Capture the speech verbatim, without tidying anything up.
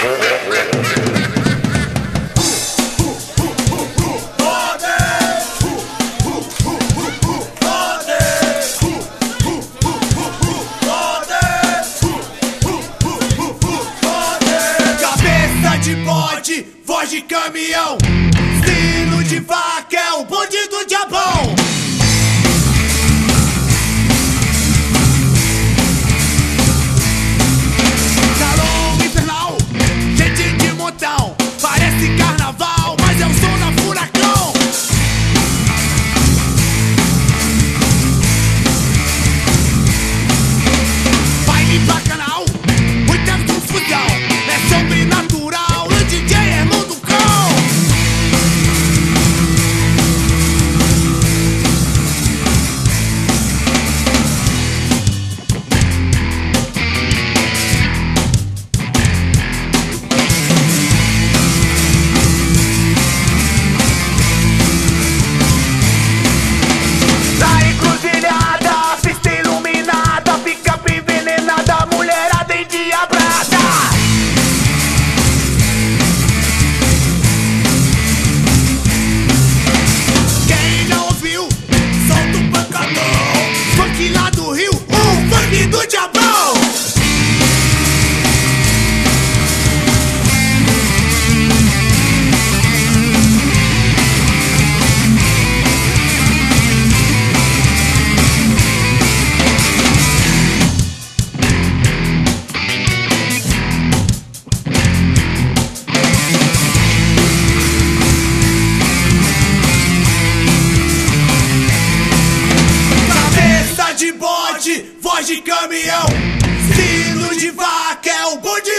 De bode, voz de caminhão, sino de vaca, é o bonde do diabão. Calor infernal, gente de montão, parece carnaval, mas é o som da furacão. Baile bacanal, muita confusão, é sobrenatural. Lá do Rio, o funk do diabão. De bode, voz de caminhão, sino de vaca, é o bonde